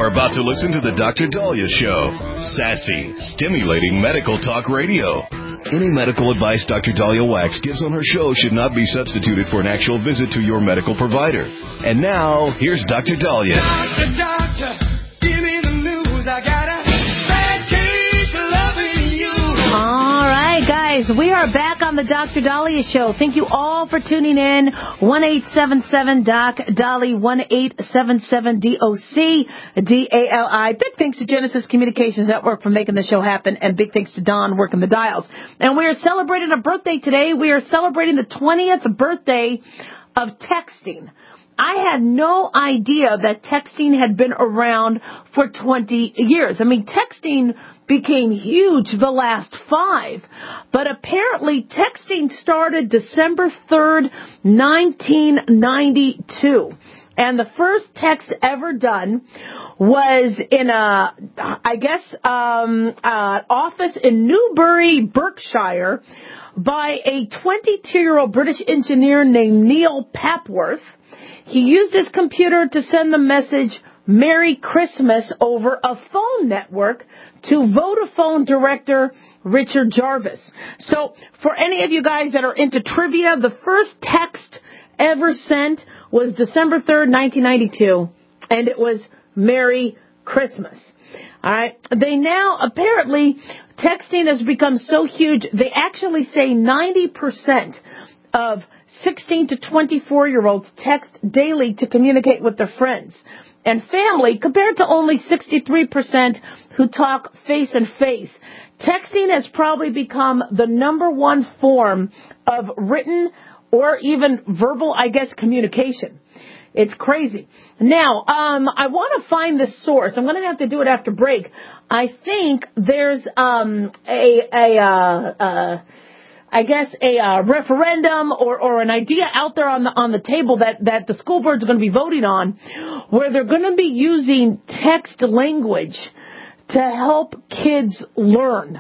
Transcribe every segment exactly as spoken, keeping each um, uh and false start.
You're about to listen to the Doctor Daliah Show. Sassy, stimulating medical talk radio. Any medical advice Doctor Daliah Wax gives on her show should not be substituted for an actual visit to your medical provider. And now, here's Doctor Daliah. Doctor, doctor, give me the news. I got a bad case of loving you. All right, guys, we are back on the Doctor Daliah Show. Thank you all for tuning in. one eight seven seven doc Dali, one eight seven seven D O C D A L I. Big thanks to Genesis Communications Network for making the show happen, and big thanks to Don working the dials. And we are celebrating a birthday today. We are celebrating the twentieth birthday of texting. I had no idea that texting had been around for twenty years. I mean, texting became huge the last five, but apparently texting started December third, nineteen ninety-two. And the first text ever done was in a, I guess, um, uh, office in Newbury, Berkshire, by a twenty-two-year-old British engineer named Neil Papworth. He used his computer to send the message, Merry Christmas, over a phone network to Vodafone director Richard Jarvis. So for any of you guys that are into trivia, the first text ever sent was December third, nineteen ninety-two, and it was Merry Christmas. All right. They now, apparently, texting has become so huge, they actually say ninety percent of sixteen to twenty-four-year-olds text daily to communicate with their friends and family, compared to only sixty-three percent who talk face-and-face. Texting has probably become the number one form of written or even verbal, I guess, communication. It's crazy. Now, um, I want to find the source. I'm going to have to do it after break. I think there's um, a... a uh, uh, I guess a uh, referendum or, or an idea out there on the on the table that, that the school boards are going to be voting on, where they're going to be using text language to help kids learn.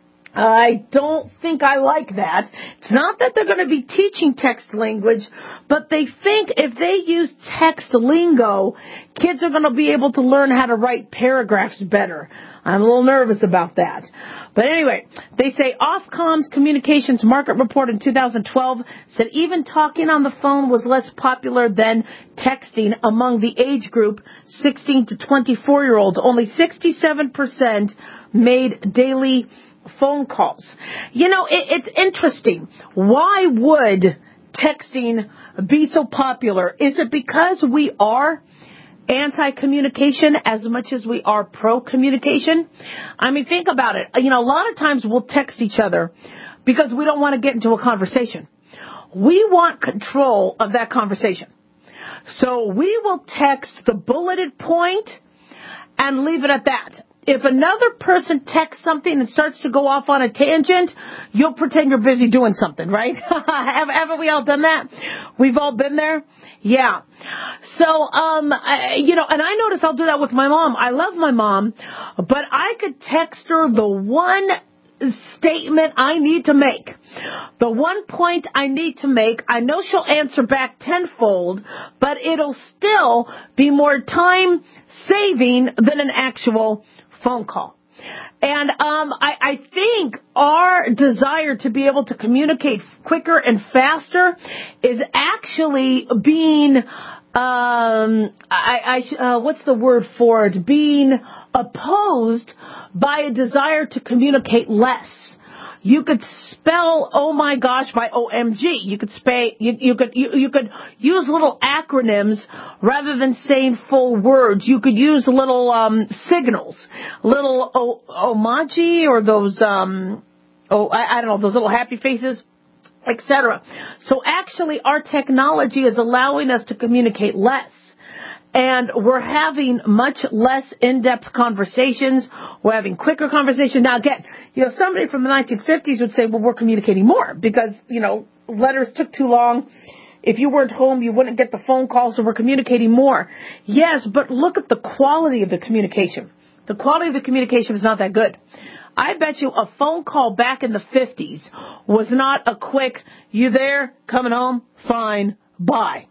I don't think I like that. It's not that they're going to be teaching text language, but they think if they use text lingo, kids are going to be able to learn how to write paragraphs better. I'm a little nervous about that. But anyway, they say Ofcom's Communications Market Report in two thousand twelve said even talking on the phone was less popular than texting among the age group sixteen to twenty-four-year-olds. Only sixty-seven percent made daily phone calls. You know, it, it's interesting. Why would texting be so popular? Is it because we are anti-communication as much as we are pro-communication? I mean, think about it. You know, a lot of times we'll text each other because we don't want to get into a conversation. We want control of that conversation. So we will text the bulleted point and leave it at that. If another person texts something and starts to go off on a tangent, you'll pretend you're busy doing something, right? Haven't we all done that? We've all been there? Yeah. So, um, I, you know, and I notice I'll do that with my mom. I love my mom, but I could text her the one statement I need to make, the one point I need to make. I know she'll answer back tenfold, but it'll still be more time saving than an actual phone call. And um, I, I think our desire to be able to communicate quicker and faster is actually being, um, I, I, uh, what's the word for it? Being opposed by a desire to communicate less. You could spell "oh my gosh" by O M G. You could spay, you, you could you, you could use little acronyms rather than saying full words. You could use little um, signals, little o- emoji or those um oh I, I don't know those little happy faces, et cetera. So actually, our technology is allowing us to communicate less. And we're having much less in-depth conversations. We're having quicker conversations. Now, again, you know, somebody from the nineteen fifties would say, well, we're communicating more because, you know, letters took too long. If you weren't home, you wouldn't get the phone call, so we're communicating more. Yes, but look at the quality of the communication. The quality of the communication is not that good. I bet you a phone call back in the fifties was not a quick, you there, coming home, fine, bye.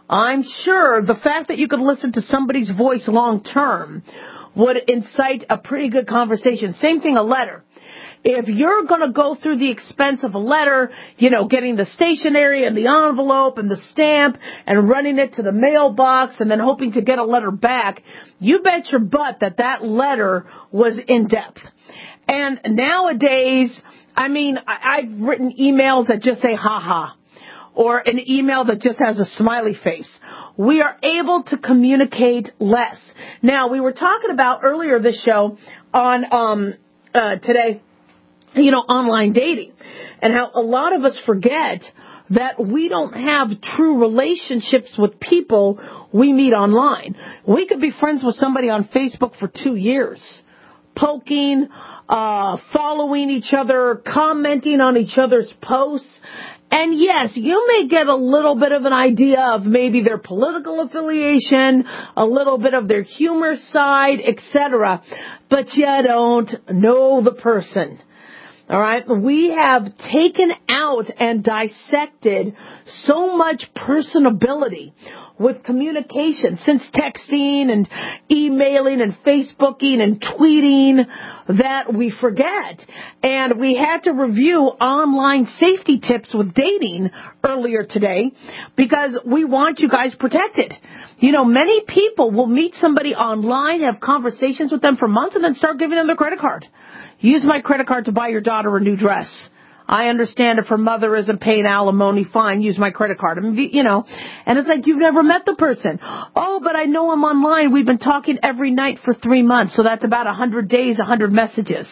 I'm sure the fact that you could listen to somebody's voice long term would incite a pretty good conversation. Same thing, a letter. If you're going to go through the expense of a letter, you know, getting the stationery and the envelope and the stamp and running it to the mailbox and then hoping to get a letter back, you bet your butt that that letter was in depth. And nowadays, I mean, I, I've written emails that just say ha ha, or an email that just has a smiley face. We are able to communicate less. Now, we were talking about earlier this show on um uh today, you know, online dating, and how a lot of us forget that we don't have true relationships with people we meet online. We could be friends with somebody on Facebook for two years, poking, uh, following each other, commenting on each other's posts. And yes, you may get a little bit of an idea of maybe their political affiliation, a little bit of their humor side, et cetera, but you don't know the person. All right, we have taken out and dissected so much personability with communication since texting and emailing and Facebooking and tweeting that we forget. And we had to review online safety tips with dating earlier today because we want you guys protected. You know, many people will meet somebody online, have conversations with them for months, and then start giving them their credit card. Use my credit card to buy your daughter a new dress. I understand if her mother isn't paying alimony, fine, use my credit card. I mean, you know, and it's like you've never met the person. Oh, but I know him online. We've been talking every night for three months, so that's about one hundred days, one hundred messages.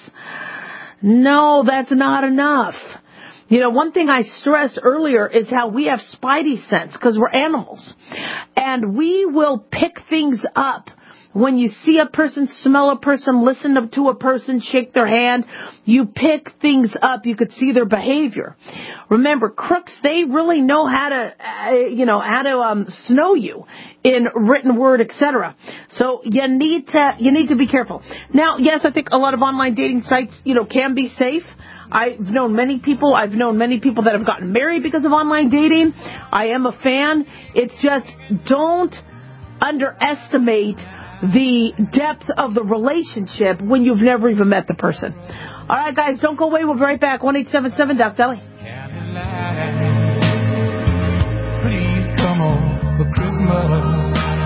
No, that's not enough. You know, one thing I stressed earlier is how we have spidey sense because we're animals. And we will pick things up. When you see a person, smell a person, listen to a person, shake their hand, you pick things up. You could see their behavior. Remember, crooks, they really know how to, uh, you know, how to um, snow you in written word, et cetera. So you need to, you need to be careful. Now, yes, I think a lot of online dating sites, you know, can be safe. I've known many people. I've known many people that have gotten married because of online dating. I am a fan. It's just don't underestimate the depth of the relationship when you've never even met the person. All right, guys, don't go away. We'll be right back. one eight seven seven Doc Deli. Please come on for Christmas.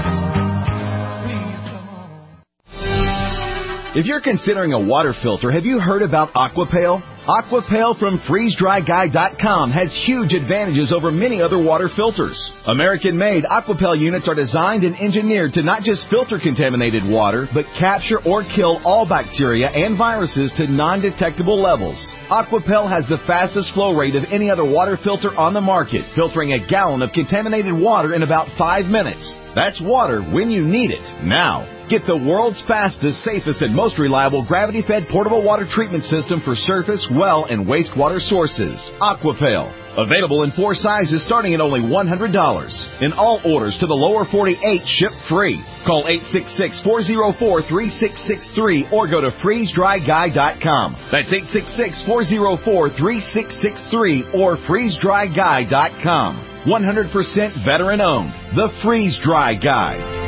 If you're considering a water filter, have you heard about Aquapail? Aquapail from freeze dry guy dot com has huge advantages over many other water filters. American-made Aquapail units are designed and engineered to not just filter contaminated water, but capture or kill all bacteria and viruses to non-detectable levels. Aquapail has the fastest flow rate of any other water filter on the market, filtering a gallon of contaminated water in about five minutes. That's water when you need it, now. Get the world's fastest, safest, and most reliable gravity-fed portable water treatment system for surface, well, and wastewater sources. Aquapail. Available in four sizes starting at only one hundred dollars. In all orders to the lower forty-eight, ship free. Call eight six six, four zero four, three six six three or go to freeze dry guy dot com. That's eight six six, four zero four, three six six three or freeze dry guy dot com. one hundred percent veteran-owned. The Freeze Dry Guy.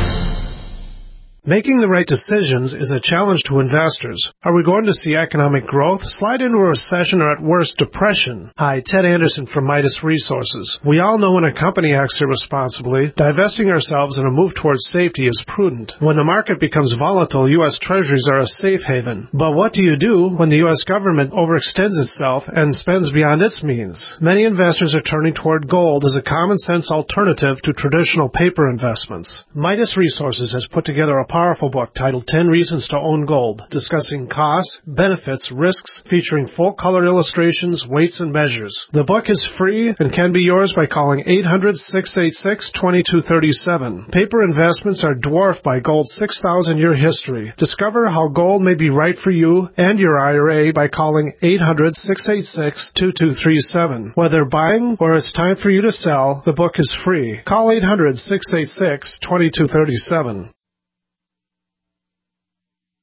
Making the right decisions is a challenge to investors. Are we going to see economic growth, slide into a recession, or at worst, depression? Hi, Ted Anderson from Midas Resources. We all know when a company acts irresponsibly, divesting ourselves in a move towards safety is prudent. When the market becomes volatile, U S Treasuries are a safe haven. But what do you do when the U S government overextends itself and spends beyond its means? Many investors are turning toward gold as a common-sense alternative to traditional paper investments. Midas Resources has put together a powerful book titled ten Reasons to Own Gold, discussing costs, benefits, risks, featuring full-color illustrations, weights, and measures. The book is free and can be yours by calling eight hundred, six eight six, two two three seven. Paper investments are dwarfed by gold's six thousand year history. Discover how gold may be right for you and your I R A by calling eight hundred, six eight six, two two three seven. Whether buying or it's time for you to sell, the book is free. Call eight hundred, six eight six, two two three seven.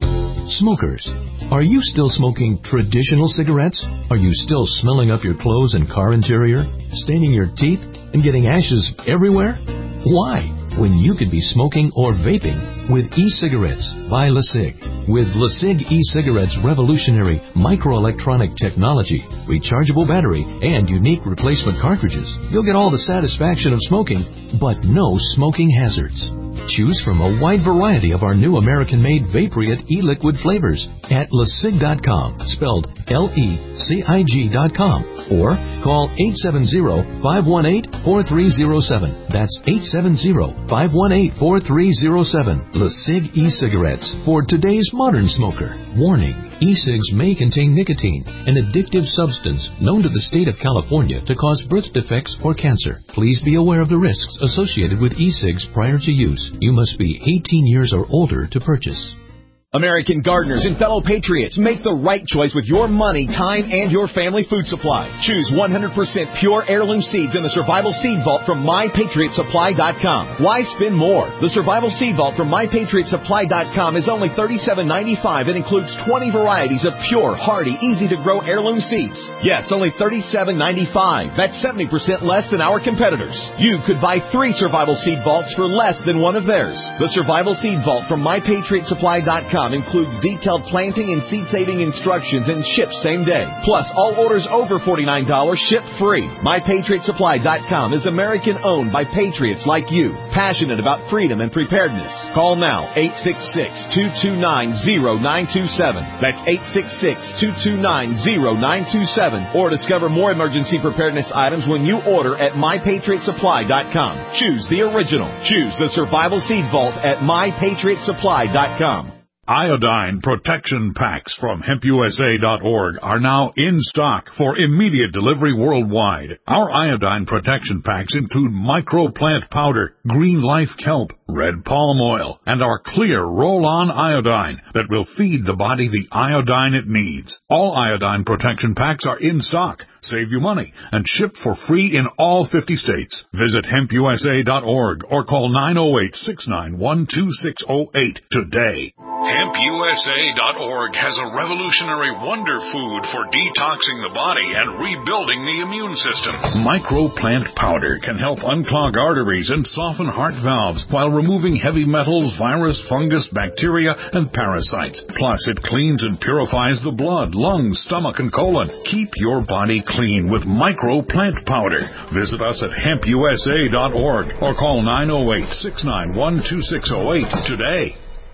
Smokers, are you still smoking traditional cigarettes? Are you still smelling up your clothes and car interior, staining your teeth, and getting ashes everywhere? Why? When you could be smoking or vaping with e-cigarettes by LeSig. With LeSig e-cigarettes' revolutionary microelectronic technology, rechargeable battery, and unique replacement cartridges, you'll get all the satisfaction of smoking, but no smoking hazards. Choose from a wide variety of our new American-made Vaporite e-liquid flavors at lesig dot com, spelled L E C I G dot com, or call eight seven zero, five one eight, four three zero seven. That's eight seven zero, five one eight, four three zero seven. LeSig e-cigarettes for today's modern smoker. Warning. E-cigs may contain nicotine, an addictive substance known to the state of California to cause birth defects or cancer. Please be aware of the risks associated with e-cigs prior to use. You must be eighteen years or older to purchase. American gardeners and fellow patriots, make the right choice with your money, time, and your family food supply. Choose one hundred percent pure heirloom seeds in the Survival Seed Vault from my patriot supply dot com. Why spend more? The Survival Seed Vault from my patriot supply dot com is only thirty-seven ninety-five and includes twenty varieties of pure, hardy, easy-to-grow heirloom seeds. Yes, only thirty-seven ninety-five. That's seventy percent less than our competitors. You could buy three Survival Seed Vaults for less than one of theirs. The Survival Seed Vault from my patriot supply dot com includes detailed planting and seed-saving instructions and ships same day. Plus, all orders over forty-nine dollars ship free. my patriot supply dot com is American-owned by patriots like you, passionate about freedom and preparedness. Call now, eight six six, two two nine, zero nine two seven. That's eight six six, two two nine, zero nine two seven. Or discover more emergency preparedness items when you order at my patriot supply dot com. Choose the original. Choose the Survival Seed Vault at my patriot supply dot com. Iodine protection packs from hemp U S A dot org are now in stock for immediate delivery worldwide. Our iodine protection packs include microplant powder, green life kelp, red palm oil, and our clear roll-on iodine that will feed the body the iodine it needs. All iodine protection packs are in stock, save you money, and ship for free in all fifty states. Visit hemp U S A dot org or call nine oh eight, six nine one, two six oh eight today. hemp U S A dot org has a revolutionary wonder food for detoxing the body and rebuilding the immune system. Microplant powder can help unclog arteries and soften heart valves while removing heavy metals, virus, fungus, bacteria, and parasites. Plus, it cleans and purifies the blood, lungs, stomach, and colon. Keep your body clean with Microplant powder. Visit us at hemp U S A dot org or call nine oh eight, six nine one, two six oh eight today.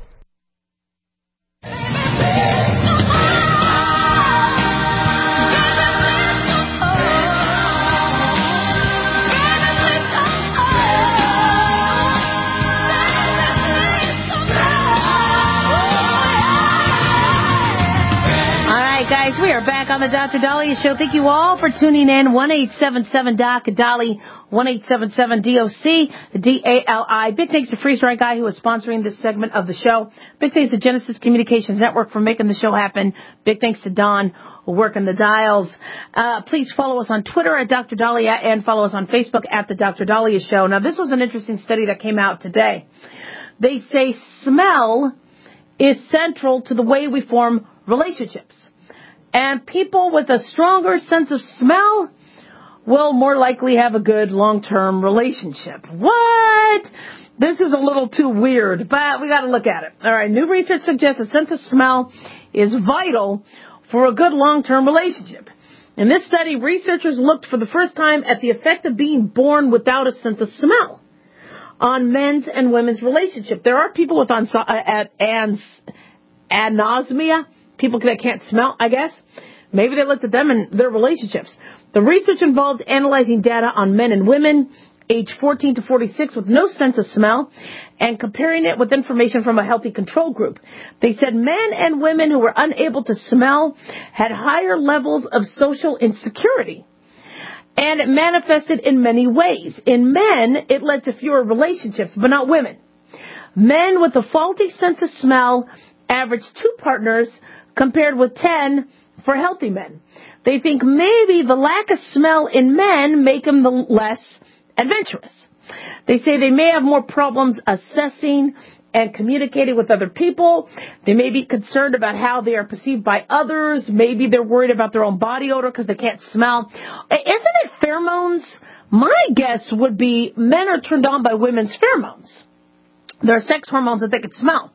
Guys, we are back on the Doctor Daliah Show. Thank you all for tuning in. one eight seven seven doc Dali, one eight seven seven D O C D A L I. Big thanks to Freeze Dry Guy who is sponsoring this segment of the show. Big thanks to Genesis Communications Network for making the show happen. Big thanks to Don working the dials. Uh, please follow us on Twitter at Doctor Daliah and follow us on Facebook at the Doctor Daliah Show. Now, this was an interesting study that came out today. They say smell is central to the way we form relationships. And people with a stronger sense of smell will more likely have a good long-term relationship. What? This is a little too weird, but we got to look at it. All right, new research suggests a sense of smell is vital for a good long-term relationship. In this study, researchers looked for the first time at the effect of being born without a sense of smell on men's and women's relationship. There are people with ans- uh, ans- anosmia, people that can't smell, I guess. Maybe they looked at them and their relationships. The research involved analyzing data on men and women age fourteen to forty-six with no sense of smell and comparing it with information from a healthy control group. They said men and women who were unable to smell had higher levels of social insecurity. And it manifested in many ways. In men, it led to fewer relationships, but not women. Men with a faulty sense of smell averaged two partners compared with ten for healthy men. They think maybe the lack of smell in men make them the less adventurous. They say they may have more problems assessing and communicating with other people. They may be concerned about how they are perceived by others. Maybe they're worried about their own body odor because they can't smell. Isn't it pheromones? My guess would be men are turned on by women's pheromones. There are sex hormones that they can smell.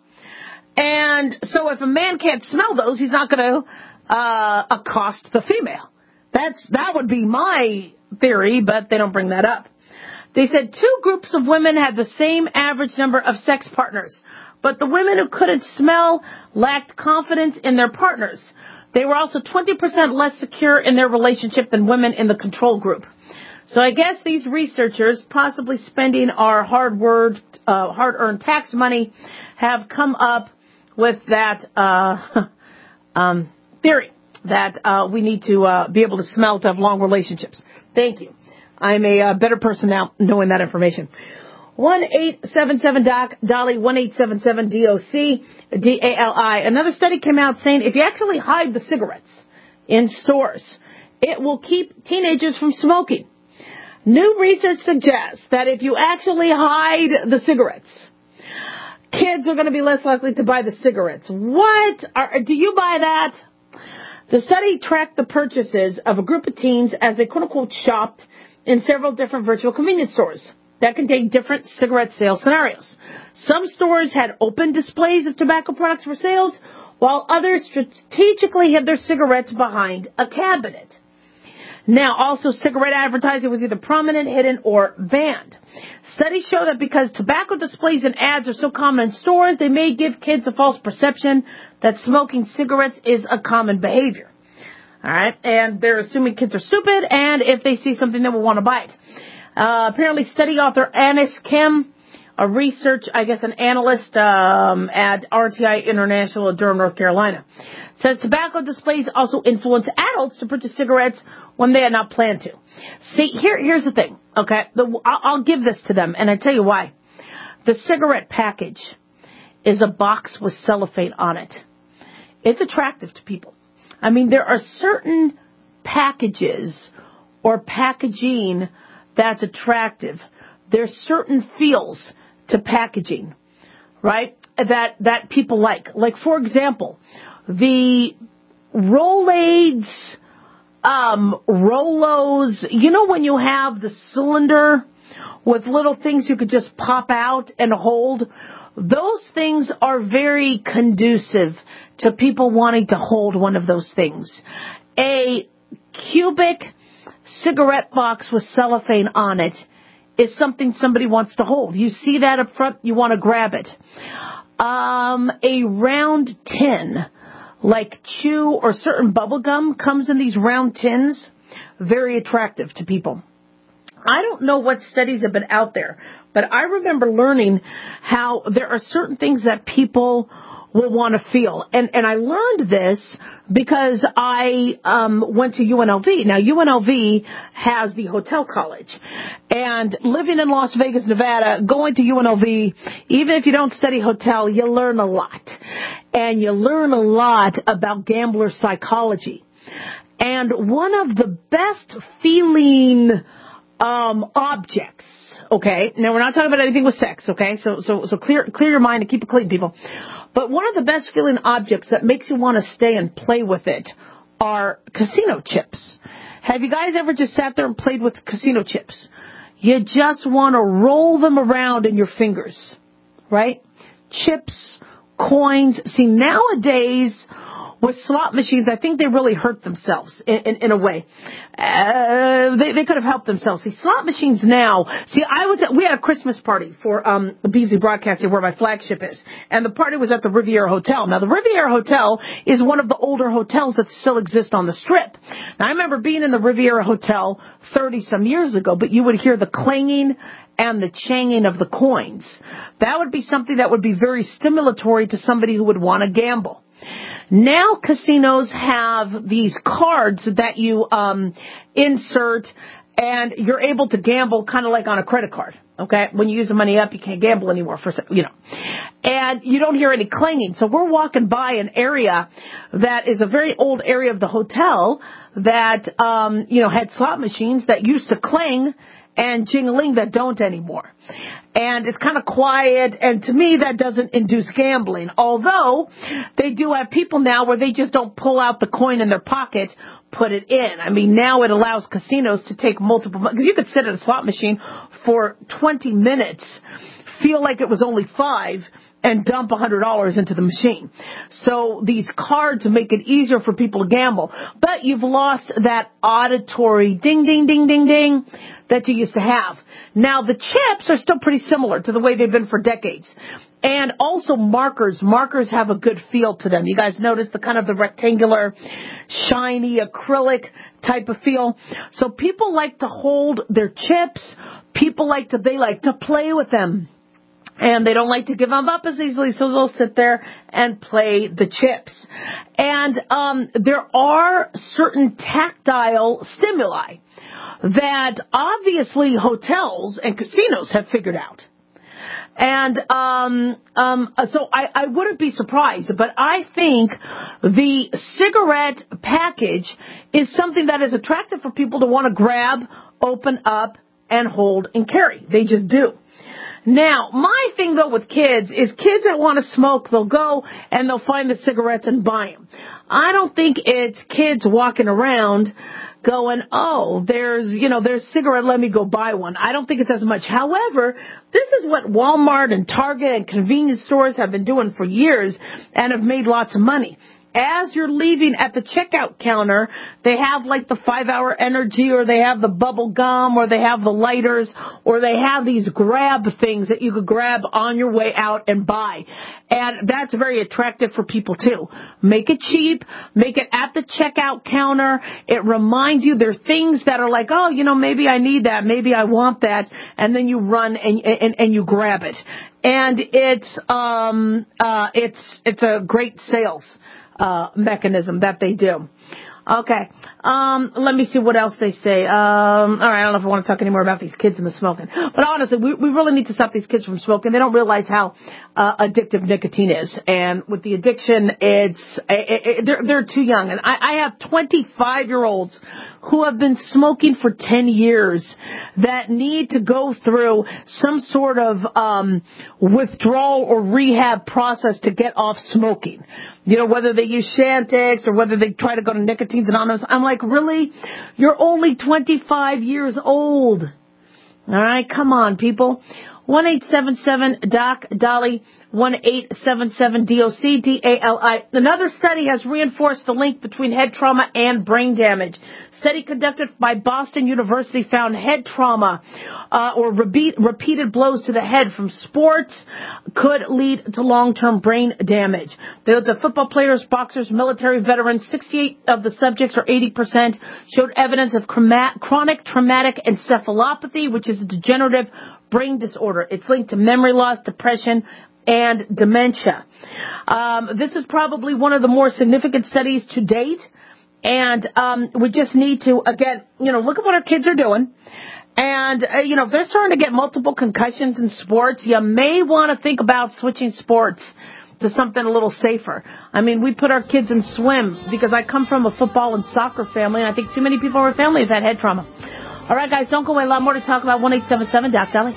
And so if a man can't smell those, he's not going to uh, accost the female. That's That would be my theory, but they don't bring that up. They said two groups of women had the same average number of sex partners, but the women who couldn't smell lacked confidence in their partners. They were also twenty percent less secure in their relationship than women in the control group. So I guess these researchers, possibly spending our hard word, uh, hard-earned tax money, have come up with that uh, um, theory that uh, we need to uh, be able to smell to have long relationships. Thank you. I'm a uh, better person now knowing that information. one eight seven seven D O C, Dolly, one eight seven seven D O C, D A L I. Another study came out saying if you actually hide the cigarettes in stores, it will keep teenagers from smoking. New research suggests that if you actually hide the cigarettes, kids are going to be less likely to buy the cigarettes. What? Are, do you buy that? The study tracked the purchases of a group of teens as they quote-unquote shopped in several different virtual convenience stores that contained different cigarette sales scenarios. Some stores had open displays of tobacco products for sales, while others strategically hid their cigarettes behind a cabinet. Now, also, cigarette advertising was either prominent, hidden, or banned. Studies show that because tobacco displays and ads are so common in stores, they may give kids a false perception that smoking cigarettes is a common behavior. All right, and they're assuming kids are stupid, and if they see something, they will want to buy it. Uh, apparently, study author Anis Kim, a research, I guess, an analyst um, at R T I International in Durham, North Carolina, says tobacco displays also influence adults to purchase cigarettes when they had not planned to. See, here, here's the thing, okay? The, I'll, I'll give this to them, and I tell you why. The cigarette package is a box with cellophane on it. It's attractive to people. I mean, there are certain packages or packaging that's attractive. There's certain feels to packaging, right, that that people like. Like, for example, the Rolaids, um, Rolos, you know when you have the cylinder with little things you could just pop out and hold? Those things are very conducive to people wanting to hold one of those things. A cubic cigarette box with cellophane on it is something somebody wants to hold. You see that up front, you want to grab it. Um, a round tin, like chew or certain bubble gum, comes in these round tins, very attractive to people. I don't know what studies have been out there, but I remember learning how there are certain things that people will want to feel. And, and I learned this because I um, went to U N L V. Now, U N L V has the hotel college. And living in Las Vegas, Nevada, going to U N L V, even if you don't study hotel, you learn a lot. And you learn a lot about gambler psychology. And one of the best feeling um, objects, okay, now we're not talking about anything with sex, okay, so so so clear clear your mind and keep it clean, people. But one of the best feeling objects that makes you want to stay and play with it are casino chips. Have you guys ever just sat there and played with casino chips? You just want to roll them around in your fingers, right? Chips, coins. See, nowadays, with slot machines, I think they really hurt themselves in, in, in a way. Uh, they, they could have helped themselves. See, slot machines now, see, I was at, we had a Christmas party for um, the B Z Broadcasting where my flagship is. And the party was at the Riviera Hotel. Now, the Riviera Hotel is one of the older hotels that still exist on the Strip. Now, I remember being in the Riviera Hotel thirty-some years ago, but you would hear the clanging and the changing of the coins. That would be something that would be very stimulatory to somebody who would want to gamble. Now casinos have these cards that you um, insert, and you're able to gamble kind of like on a credit card. Okay, when you use the money up, you can't gamble anymore for you know, and you don't hear any clanging. So we're walking by an area that is a very old area of the hotel that um, you know had slot machines that used to clang. and jingling that don't anymore. And it's kind of quiet, and to me, that doesn't induce gambling. Although, they do have people now where they just don't pull out the coin in their pocket, put it in. I mean, now it allows casinos to take multiple, because you could sit at a slot machine for twenty minutes, feel like it was only five, and dump one hundred dollars into the machine. So these cards make it easier for people to gamble. But you've lost that auditory ding, ding, ding, ding, ding that you used to have. Now, the chips are still pretty similar to the way they've been for decades. And also markers. Markers have a good feel to them. You guys notice the kind of the rectangular, shiny, acrylic type of feel. So people like to hold their chips. People like to, they like to play with them. And they don't like to give them up as easily, so they'll sit there and play the chips. And um, there are certain tactile stimuli that obviously hotels and casinos have figured out. And um, um, so I, I wouldn't be surprised, but I think the cigarette package is something that is attractive for people to want to grab, open up, and hold and carry. They just do. Now, my thing, though, with kids is kids that want to smoke, they'll go and they'll find the cigarettes and buy them. I don't think it's kids walking around going, oh, there's, you know, there's cigarette, let me go buy one. I don't think it's as much. However, this is what Walmart and Target and convenience stores have been doing for years and have made lots of money. As you're leaving at the checkout counter, they have like the five-hour energy, or they have the bubble gum, or they have the lighters, or they have these grab things that you could grab on your way out and buy. And that's very attractive for people, too. Make it cheap. Make it at the checkout counter. It reminds you there are things that are like, oh, you know, maybe I need that. Maybe I want that. And then you run and, and, and you grab it. And it's, um, uh, it's, it's a great sales Uh, mechanism that they do. Okay. Um, let me see what else they say. Um, all right. I don't know if I want to talk anymore about these kids and the smoking. But honestly, we, we really need to stop these kids from smoking. They don't realize how uh, addictive nicotine is. And with the addiction, it's it, it, they're, they're too young. And I, I have twenty-five-year-olds who have been smoking for ten years that need to go through some sort of um, withdrawal or rehab process to get off smoking. You know, whether they use Chantix or whether they try to go to Nicotine's Anonymous. I'm like, really? You're only twenty-five years old. All right, come on, people. one eight seven seven D O C, Dolly, one eight seven seven D O C, D A L I. Another study has reinforced the link between head trauma and brain damage. Study conducted by Boston University found head trauma uh, or repeat, repeated blows to the head from sports could lead to long-term brain damage. They looked at football players, boxers, military veterans. sixty-eight of the subjects, or eighty percent, showed evidence of chronic traumatic encephalopathy, which is a degenerative brain disorder. It's linked to memory loss, depression, and dementia. Um, this is probably one of the more significant studies to date. And um, we just need to, again, you know, look at what our kids are doing. And, uh, you know, if they're starting to get multiple concussions in sports, you may want to think about switching sports to something a little safer. I mean, we put our kids in swim because I come from a football and soccer family, and I think too many people in our family have had head trauma. All right, guys, don't go away. A lot more to talk about. one eight seven seven D O C, Dolly.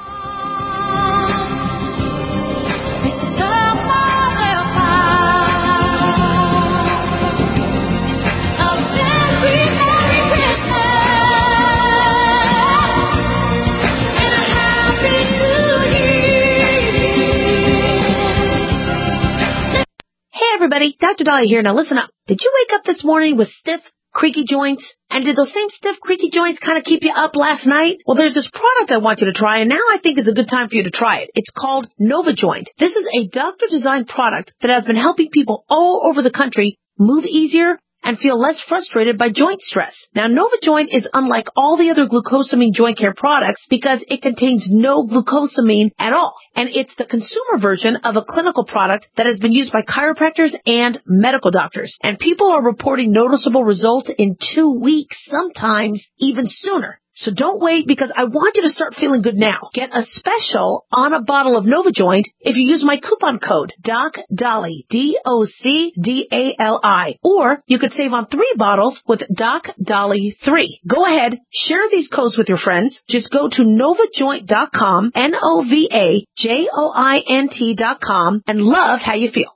Everybody, Doctor Dolly here. Now listen up. Did you wake up this morning with stiff, creaky joints? And did those same stiff, creaky joints kind of keep you up last night? Well, there's this product I want you to try, and now I think it's a good time for you to try it. It's called NovaJoint. This is a doctor-designed product that has been helping people all over the country move easier and feel less frustrated by joint stress. Now, NovaJoint is unlike all the other glucosamine joint care products because it contains no glucosamine at all. And it's the consumer version of a clinical product that has been used by chiropractors and medical doctors. And people are reporting noticeable results in two weeks, sometimes even sooner. So don't wait, because I want you to start feeling good now. Get a special on a bottle of NovaJoint if you use my coupon code DocDolly, D O C D A L I. Or you could save on three bottles with Doc Dolly three. Go ahead, share these codes with your friends. Just go to Nova Joint dot com, N O V A J O I N T dot com, and love how you feel.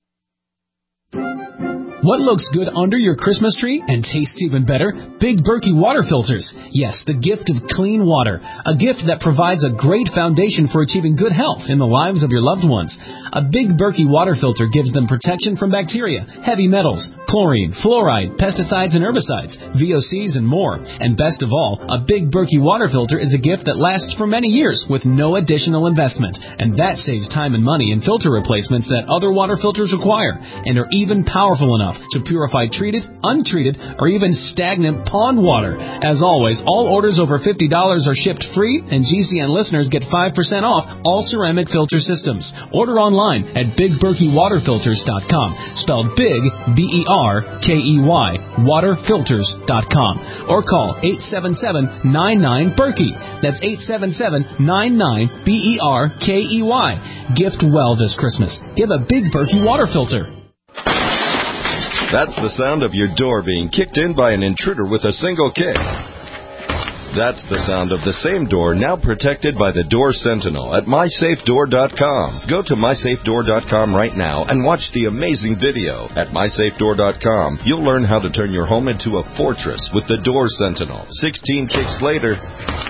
What looks good under your Christmas tree and tastes even better? Big Berkey water filters. Yes, the gift of clean water. A gift that provides a great foundation for achieving good health in the lives of your loved ones. A Big Berkey water filter gives them protection from bacteria, heavy metals, chlorine, fluoride, pesticides and herbicides, V O Cs and more. And best of all, a Big Berkey water filter is a gift that lasts for many years with no additional investment. And that saves time and money in filter replacements that other water filters require, and are even powerful enough to purify treated, untreated, or even stagnant pond water. As always, all orders over fifty dollars are shipped free, and G C N listeners get five percent off all ceramic filter systems. Order online at big berkey water filters dot com, spelled big, B E R K E Y, water filters dot com, or call eight seven seven, nine nine, Berkey. That's eight seven seven, nine nine, B E R K E Y. Gift well this Christmas. Give a Big Berkey water filter. That's the sound of your door being kicked in by an intruder with a single kick. That's the sound of the same door now protected by the Door Sentinel at my safe door dot com. Go to my safe door dot com right now and watch the amazing video. At my safe door dot com, you'll learn how to turn your home into a fortress with the Door Sentinel. sixteen kicks later,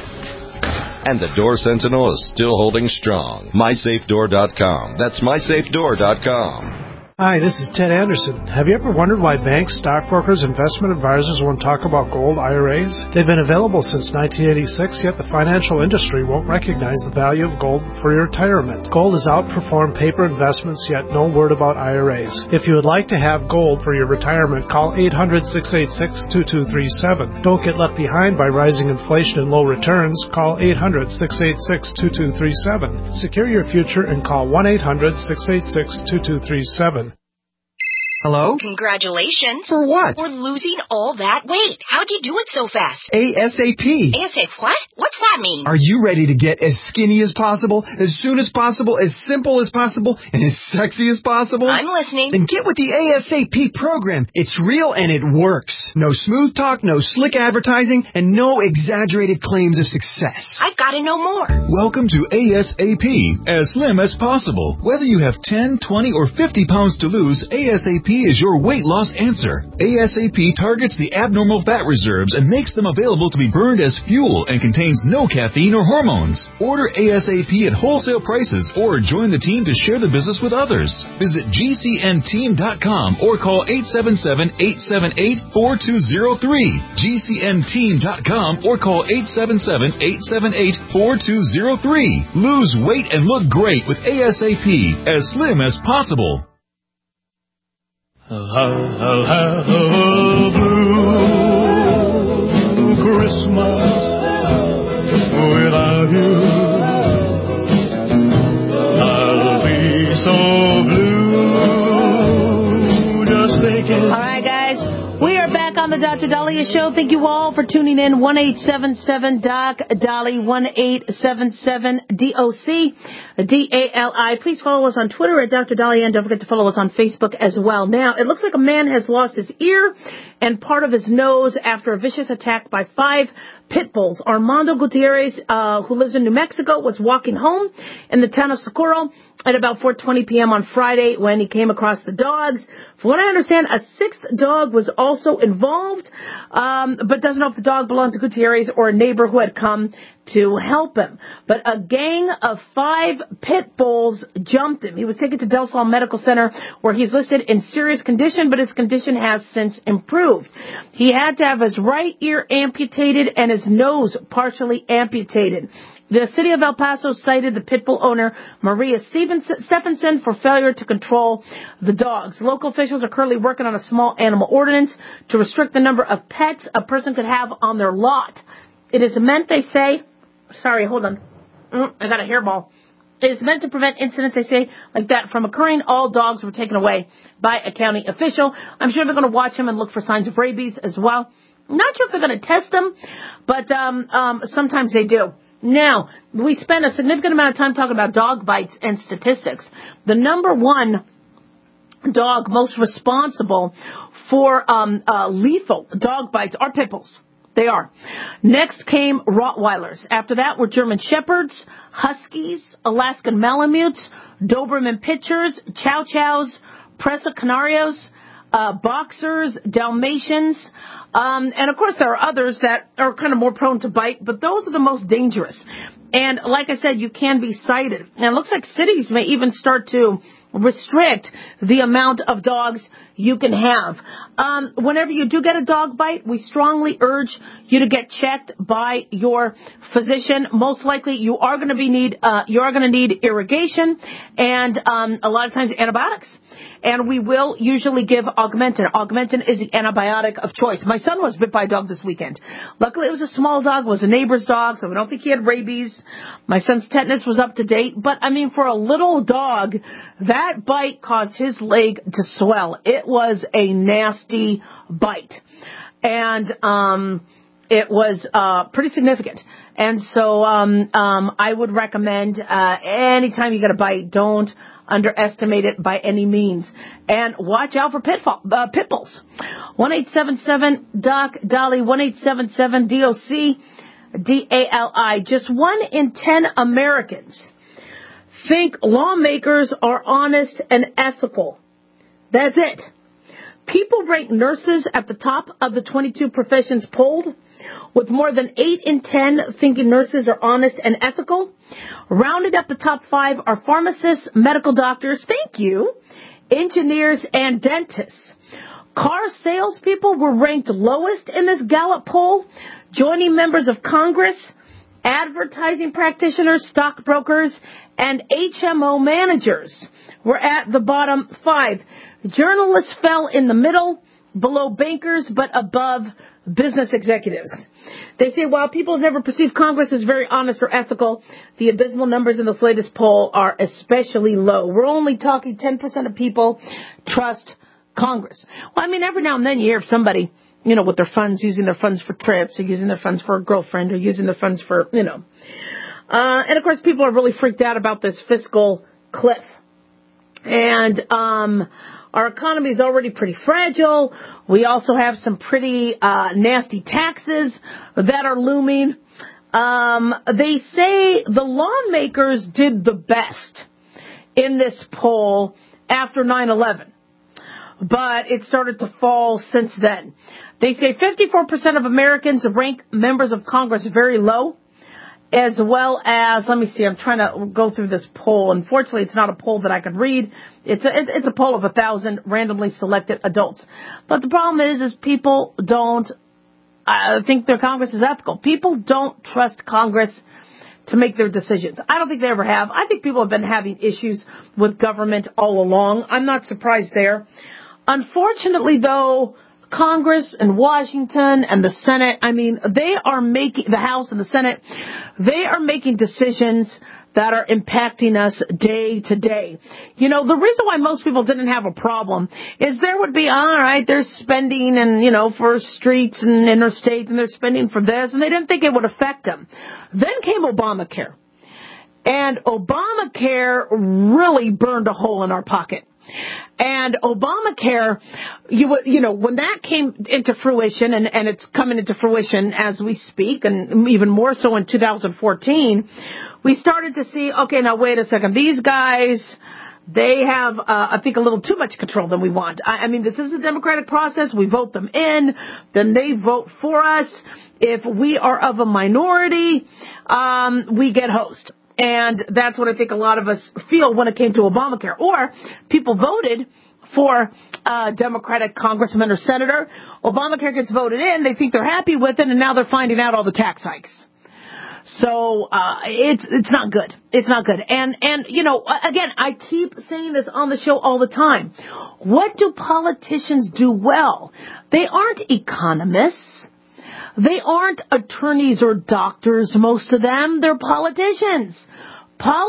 and the Door Sentinel is still holding strong. my safe door dot com. That's my safe door dot com. Hi, this is Ted Anderson. Have you ever wondered why banks, stockbrokers, investment advisors won't talk about gold I R As? They've been available since nineteen eighty-six, yet the financial industry won't recognize the value of gold for your retirement. Gold has outperformed paper investments, yet no word about I R As. If you would like to have gold for your retirement, call eight hundred, six eight six, two two three seven. Don't get left behind by rising inflation and low returns. Call eight hundred, six eight six, two two three seven. Secure your future and call one eight hundred, six eight six, two two three seven. Hello? Congratulations. For what? For losing all that weight. How'd you do it so fast? ASAP. ASAP what? What's that mean? Are you ready to get as skinny as possible, as soon as possible, as simple as possible, and as sexy as possible? I'm listening. Then get with the ASAP program. It's real and it works. No smooth talk, no slick advertising, and no exaggerated claims of success. I've got to know more. Welcome to ASAP, as slim as possible. Whether you have ten, twenty, or fifty pounds to lose, ASAP is your weight loss answer. ASAP targets the abnormal fat reserves and makes them available to be burned as fuel and contains no caffeine or hormones. Order ASAP at wholesale prices or join the team to share the business with others. Visit G C N team dot com or call eight seven seven, eight seven eight, four two zero three. G C N team dot com or call eight seven seven, eight seven eight, four two zero three. Lose weight and look great with ASAP, as slim as possible. I'll have a blue Christmas without you. I'll be so blue just thinking. All right, guys. We are back on the Doctor Dahlia Show. Thank you all for tuning in. one eight seven seven D O C Dolly, one eight seven seven D O C D A L I. Please follow us on Twitter at Doctor Dahlia, and don't forget to follow us on Facebook as well. Now, it looks like a man has lost his ear and part of his nose after a vicious attack by five pit bulls. Armando Gutierrez, uh, who lives in New Mexico, was walking home in the town of Socorro at about four twenty p.m. on Friday when he came across the dogs. From what I understand, a sixth dog was also involved, um, but doesn't know if the dog belonged to Gutierrez or a neighbor who had come to help him. But a gang of five pit bulls jumped him. He was taken to Del Sol Medical Center, where he's listed in serious condition, but his condition has since improved. He had to have his right ear amputated and his nose partially amputated. The city of El Paso cited the pit bull owner, Maria Stephenson, for failure to control the dogs. Local officials are currently working on a small animal ordinance to restrict the number of pets a person could have on their lot. It is meant, they say, sorry, hold on, mm, I got a hairball. It is meant to prevent incidents, they say, like that from occurring. All dogs were taken away by a county official. I'm sure they're going to watch him and look for signs of rabies as well. Not sure if they're going to test them, but um, um, sometimes they do. Now, we spend a significant amount of time talking about dog bites and statistics. The number one dog most responsible for um, uh, lethal dog bites are pit bulls. They are. Next came Rottweilers. After that were German Shepherds, Huskies, Alaskan Malamutes, Doberman Pinschers, Chow Chows, Presa Canarios, uh, Boxers, Dalmatians, um, and of course there are others that are kind of more prone to bite, but those are the most dangerous. And like I said, you can be cited. And it looks like cities may even start to restrict the amount of dogs you can have. Um, whenever you do get a dog bite, we strongly urge you to get checked by your physician. Most likely, you are going to be need uh, you are going to need irrigation and um, a lot of times antibiotics. And we will usually give Augmentin. Augmentin is the antibiotic of choice. My son was bit by a dog this weekend. Luckily, it was a small dog. It was a neighbor's dog, so we don't think he had rabies. My son's tetanus was up to date. But, I mean, for a little dog, that bite caused his leg to swell. It was a nasty bite. And um, it was uh, pretty significant. And so um, um, I would recommend uh, anytime you get a bite, don't underestimate it by any means. And watch out for pitfall, uh, pit bulls. one eight seven seven D O C D A L I, one eight seven seven D O C D A L I. Just one in ten Americans think lawmakers are honest and ethical. That's it. People rank nurses at the top of the twenty-two professions polled, with more than eight in ten thinking nurses are honest and ethical. Rounding up the top five are pharmacists, medical doctors, thank you, engineers, and dentists. Car salespeople were ranked lowest in this Gallup poll, joining members of Congress, advertising practitioners, stockbrokers, and H M O managers were at the bottom five. Journalists fell in the middle, below bankers, but above business executives. They say while people have never perceived Congress as very honest or ethical, the abysmal numbers in this latest poll are especially low. We're only talking ten percent of people trust Congress. Well, I mean, every now and then you hear of somebody, you know, with their funds, using their funds for trips, or using their funds for a girlfriend, or using their funds for, you know. Uh, and of course, people are really freaked out about this fiscal cliff. And, um, our economy is already pretty fragile. We also have some pretty uh, nasty taxes that are looming. Um, they say the lawmakers did the best in this poll after nine eleven, but it started to fall since then. They say fifty-four percent of Americans rank members of Congress very low, as well as, let me see, I'm trying to go through this poll. Unfortunately, it's not a poll that I could read. It's a, it's a poll of a thousand randomly selected adults. But the problem is, is people don't uh, think their Congress is ethical. People don't trust Congress to make their decisions. I don't think they ever have. I think people have been having issues with government all along. I'm not surprised there. Unfortunately, though, Congress and Washington and the Senate, I mean, they are making, the House and the Senate, they are making decisions that are impacting us day to day. You know, the reason why most people didn't have a problem is there would be, all right, they're spending and, you know, for streets and interstates, and they're spending for this, and they didn't think it would affect them. Then came Obamacare. And Obamacare really burned a hole in our pocket. And Obamacare, you you know, when that came into fruition, and, and it's coming into fruition as we speak, and even more so in two thousand fourteen, we started to see, okay, now wait a second, these guys, they have, uh, I think, a little too much control than we want. I, I mean, this is a democratic process. We vote them in, then they vote for us. If we are of a minority, um, we get hosed. And that's what I think a lot of us feel when it came to Obamacare. Or people voted for a Democratic congressman or senator. Obamacare gets voted in. They think they're happy with it, and now they're finding out all the tax hikes. So uh it's it's not good. It's not good. And, and you know, again, I keep saying this on the show all the time. What do politicians do well? They aren't economists. They aren't attorneys or doctors, most of them. They're politicians.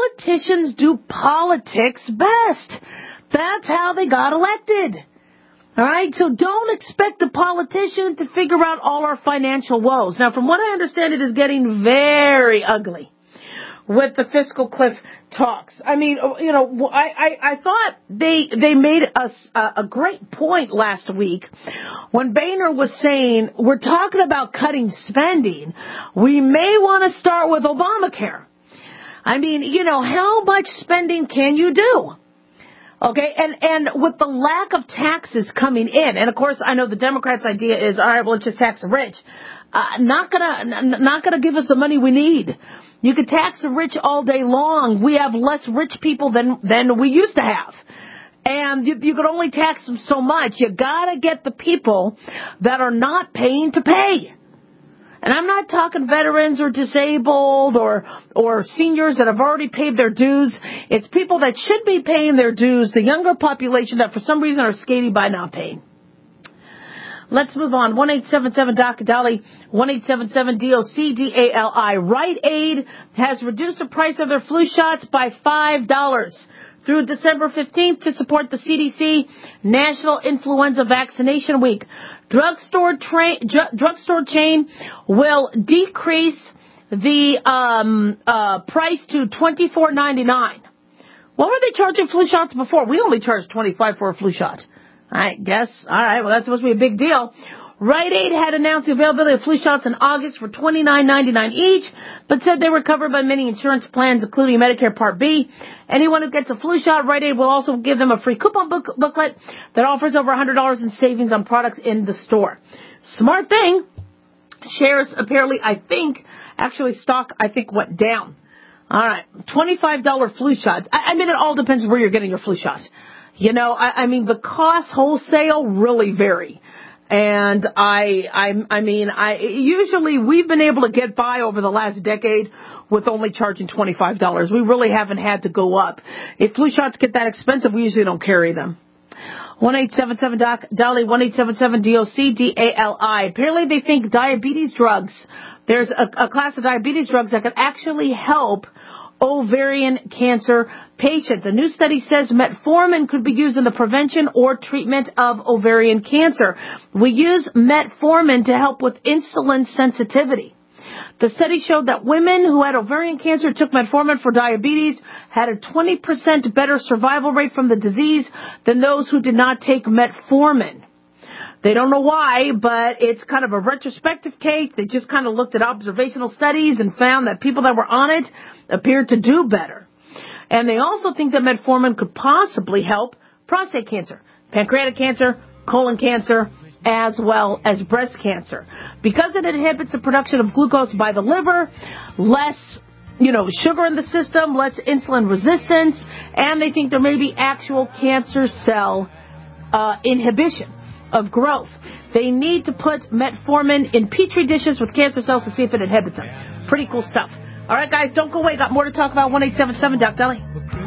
Politicians do politics best. That's how they got elected. All right, so don't expect the politician to figure out all our financial woes. Now, from what I understand, it is getting very ugly with the fiscal cliff talks. I mean, you know, I, I, I thought they they made a, a great point last week when Boehner was saying, we're talking about cutting spending. We may want to start with Obamacare. I mean, you know, how much spending can you do? Okay, and, and with the lack of taxes coming in, and of course I know the Democrats' idea is, all right, well, let's just tax the rich. Uh, not gonna, not gonna give us the money we need. You could tax the rich all day long. We have less rich people than, than we used to have. And you, you could only tax them so much. You gotta get the people that are not paying to pay. And I'm not talking veterans or disabled or or seniors that have already paid their dues. It's people that should be paying their dues, the younger population that for some reason are skating by not paying. Let's move on. one eight seven seven D O C D A L I, one eight seven seven D O C D A L I. Rite Aid has reduced the price of their flu shots by five dollars through December fifteenth to support the C D C National Influenza Vaccination Week. Drugstore tra- dr- drugstore chain will decrease the um, uh, price to twenty-four ninety-nine. What were they charging flu shots before? We only charged twenty-five for a flu shot. I guess. All right. Well, that's supposed to be a big deal. Rite Aid had announced the availability of flu shots in August for twenty-nine ninety-nine each, but said they were covered by many insurance plans, including Medicare Part B. Anyone who gets a flu shot, Rite Aid will also give them a free coupon book- booklet that offers over one hundred dollars in savings on products in the store. Smart thing. Shares apparently, I think, actually stock, I think, went down. All right. twenty-five dollars flu shots. I, I mean, it all depends where you're getting your flu shot. You know, I, I mean, the costs wholesale really vary. And I, I, I mean, I, usually we've been able to get by over the last decade with only charging twenty-five dollars. We really haven't had to go up. If flu shots get that expensive, we usually don't carry them. one eight seven seven D O C D A L I, one eight seven seven D O C D A L I. Apparently they think diabetes drugs, there's a, a class of diabetes drugs that could actually help ovarian cancer patients. A new study says metformin could be used in the prevention or treatment of ovarian cancer. We use metformin to help with insulin sensitivity. The study showed that women who had ovarian cancer took metformin for diabetes had a twenty percent better survival rate from the disease than those who did not take metformin. They don't know why, but it's kind of a retrospective case. They just kind of looked at observational studies and found that people that were on it appeared to do better. And they also think that metformin could possibly help prostate cancer, pancreatic cancer, colon cancer, as well as breast cancer. Because it inhibits the production of glucose by the liver, less, you know, sugar in the system, less insulin resistance, and they think there may be actual cancer cell uh, inhibition of growth. They need to put metformin in petri dishes with cancer cells to see if it inhibits them. Pretty cool stuff. All right, guys, don't go away. Got more to talk about. one eight seven seven D O C D A L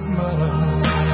I.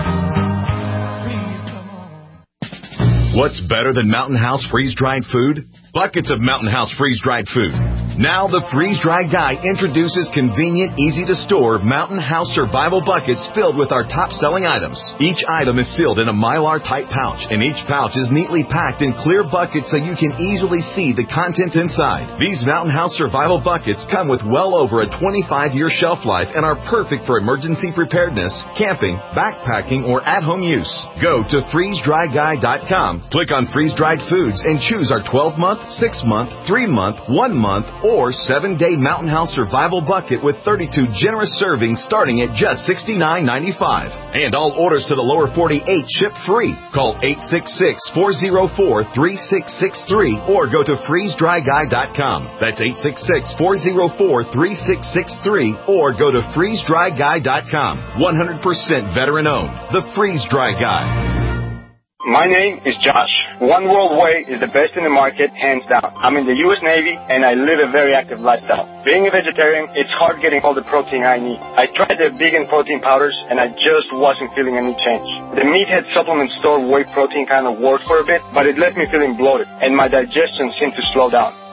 What's better than Mountain House freeze-dried food? Buckets of Mountain House freeze-dried food. Now the freeze-dried guy introduces convenient, easy-to-store Mountain House survival buckets filled with our top-selling items. Each item is sealed in a Mylar-type pouch, and each pouch is neatly packed in clear buckets so you can easily see the contents inside. These Mountain House survival buckets come with well over a twenty-five year shelf life and are perfect for emergency preparedness, camping, backpacking, or at-home use. Go to freeze dry guy dot com, click on freeze-dried foods, and choose our twelve month, six month, three month, one month, or seven day Mountain House Survival Bucket with thirty-two generous servings starting at just sixty-nine ninety-five. And all orders to the lower forty-eight ship free. Call eight six six, four oh four, three six six three or go to freeze dry guy dot com. That's eight six six, four oh four, three six six three or go to freeze dry guy dot com. one hundred percent veteran owned. The Freeze Dry Guy. My name is Josh. One World Way is the best in the market, hands down. I'm in the U S Navy, and I live a very active lifestyle. Being a vegetarian, it's hard getting all the protein I need. I tried the vegan protein powders, and I just wasn't feeling any change. The Meathead supplement store whey protein kind of worked for a bit, but it left me feeling bloated, and my digestion seemed to slow down.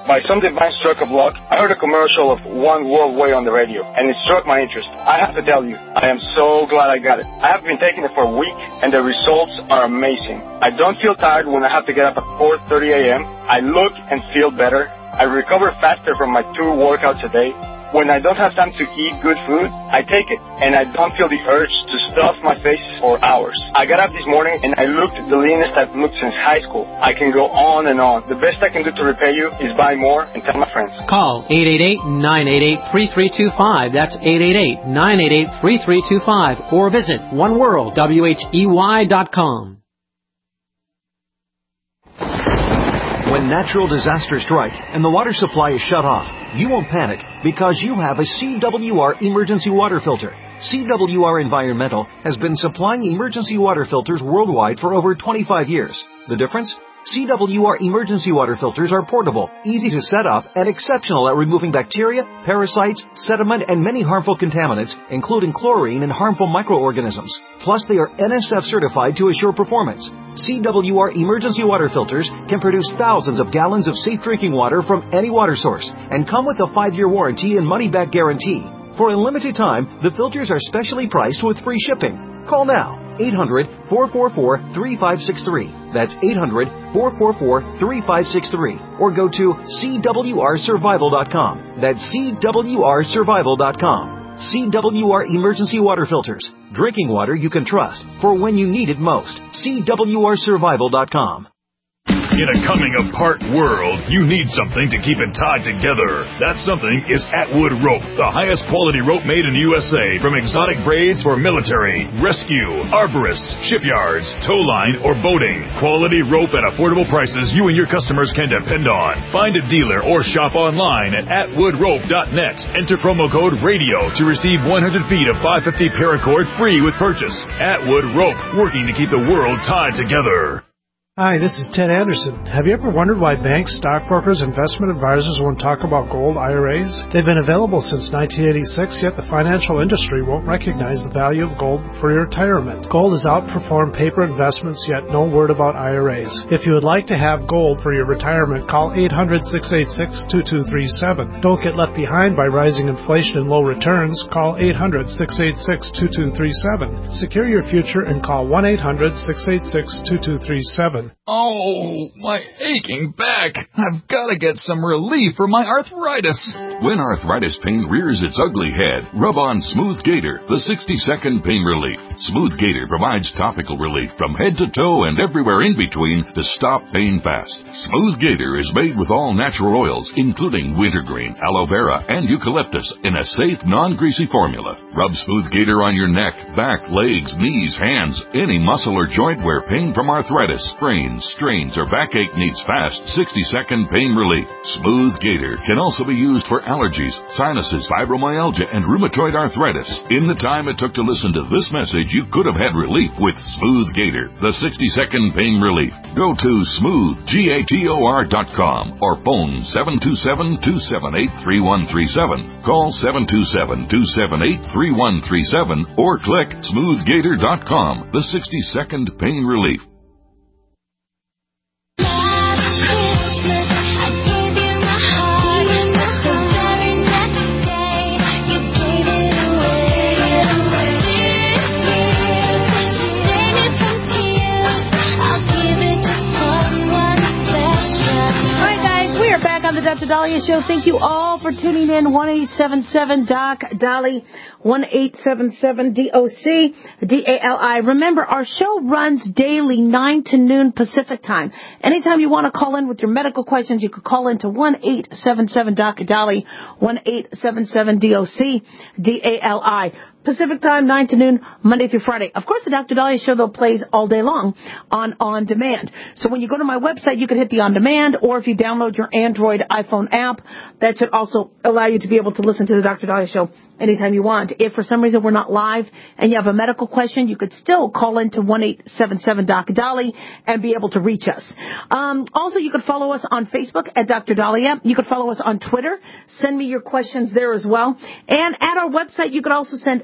By some divine stroke of luck, I heard a commercial of One World Way on the radio, and it struck my interest. I have to tell you, I am so glad I got it. I have been taking it for a week, and the results are amazing. I don't feel tired when I have to get up at four thirty a.m. I look and feel better. I recover faster from my two workouts a day. When I don't have time to eat good food, I take it, and I don't feel the urge to stuff my face for hours. I got up this morning, and I looked the leanest I've looked since high school. I can go on and on. The best I can do to repay you is buy more and tell my friends. Call eight eight eight, nine eight eight, three three two five. That's eight eight eight, nine eight eight, three three two five. Or visit one world whey dot com. When natural disasters strike and the water supply is shut off, you won't panic because you have a C W R emergency water filter. C W R Environmental has been supplying emergency water filters worldwide for over twenty-five years. The difference? C W R emergency water filters are portable, easy to set up, and exceptional at removing bacteria, parasites, sediment, and many harmful contaminants, including chlorine and harmful microorganisms. Plus, they are N S F certified to assure performance. C W R emergency water filters can produce thousands of gallons of safe drinking water from any water source and come with a five-year warranty and money-back guarantee. For a limited time, the filters are specially priced with free shipping. Call now. eight hundred, four four four, three five six three. That's eight hundred, four four four, three five six three. Or go to C W R survival dot com. That's C W R survival dot com. C W R Emergency Water Filters. Drinking water you can trust for when you need it most. C W R survival dot com. In a coming-apart world, you need something to keep it tied together. That something is Atwood Rope, the highest quality rope made in the U S A, from exotic braids for military, rescue, arborists, shipyards, tow line, or boating. Quality rope at affordable prices you and your customers can depend on. Find a dealer or shop online at atwood rope dot net. Enter promo code RADIO to receive one hundred feet of five fifty paracord free with purchase. Atwood Rope, working to keep the world tied together. Hi, this is Ted Anderson. Have you ever wondered why banks, stockbrokers, investment advisors won't talk about gold I R As? They've been available since nineteen eighty-six, yet the financial industry won't recognize the value of gold for your retirement. Gold has outperformed paper investments, yet no word about I R As. If you would like to have gold for your retirement, call eight hundred, six eight six, two two three seven. Don't get left behind by rising inflation and low returns. Call eight hundred, six eight six, two two three seven. Secure your future and call one eight hundred, six eight six, two two three seven. Oh, my aching back. I've got to get some relief for my arthritis. When arthritis pain rears its ugly head, rub on Smooth Gator, the sixty second pain relief. Smooth Gator provides topical relief from head to toe and everywhere in between to stop pain fast. Smooth Gator is made with all natural oils, including wintergreen, aloe vera, and eucalyptus in a safe, non-greasy formula. Rub Smooth Gator on your neck, back, legs, knees, hands, any muscle or joint where pain from arthritis, sprains, strains, or backache needs fast sixty second pain relief. Smooth Gator can also be used for allergies, sinuses, fibromyalgia, and rheumatoid arthritis. In the time it took to listen to this message, you could have had relief with Smooth Gator, the sixty second pain relief. Go to smooth gator dot com or phone seven two seven, two seven eight, three one three seven. Call seven two seven, two seven eight, three one three seven or click smooth gator dot com, the sixty second pain relief. On the Doctor Dahlia Show. Thank you all for tuning in. one eight seven seven doc Dali, one eight seven seven D O C D A L I. Remember, our show runs daily, nine to noon Pacific time. Anytime you want to call in with your medical questions, you could call in to one eight seven seven doc Dali, one eight seven seven D O C D A L I. Pacific time, nine to noon, Monday through Friday. Of course, the Doctor Dahlia Show, though, plays all day long on On Demand. So when you go to my website, you can hit the On Demand, or if you download your Android iPhone app, that should also allow you to be able to listen to the Doctor Dahlia Show anytime you want. If for some reason we're not live and you have a medical question, you could still call in to one eight seven seven doc Dali and be able to reach us. Um, also, you could follow us on Facebook at Doctor Dahlia. You could follow us on Twitter. Send me your questions there as well. And at our website, you could also send